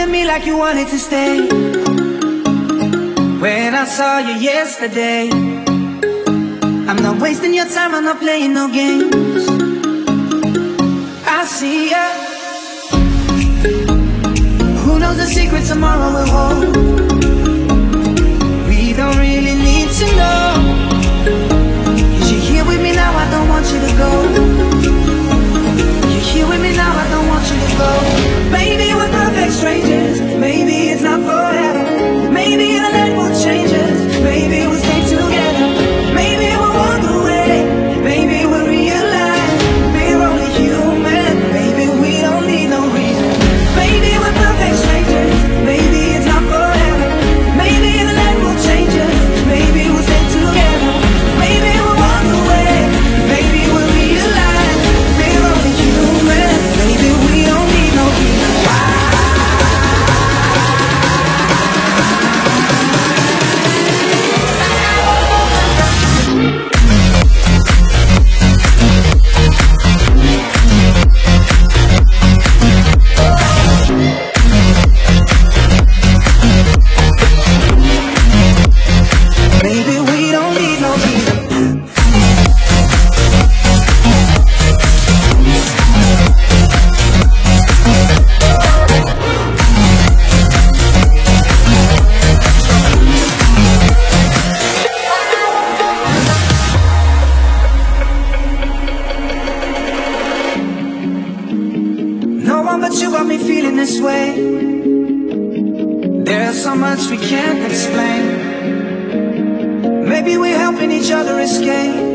at me like you wanted to stay. When I saw you yesterday, I'm not wasting your time, I'm not playing no games. I see ya. Who knows the secret tomorrow will hold? We don't really need to know. 'Cause you're here with me now, I don't want you to go. You're here with me now, I don't want you to go. Maybe we're perfect strangers, maybe it's not forever. Maybe the night will change us, maybe we'll stay together. Maybe we'll walk away, maybe we'll realize we're only human. Maybe we don't need no reason. Maybe we're perfect strangers, maybe it's not forever. Maybe the night will change us, maybe we'll stay together. Maybe we'll walk away, maybe we'll realize we're only human. Maybe we don't need no reason. Maybe we don't need no reason. No one but you got me feeling this way. There's so much we can't explain. Maybe we're helping each other escape.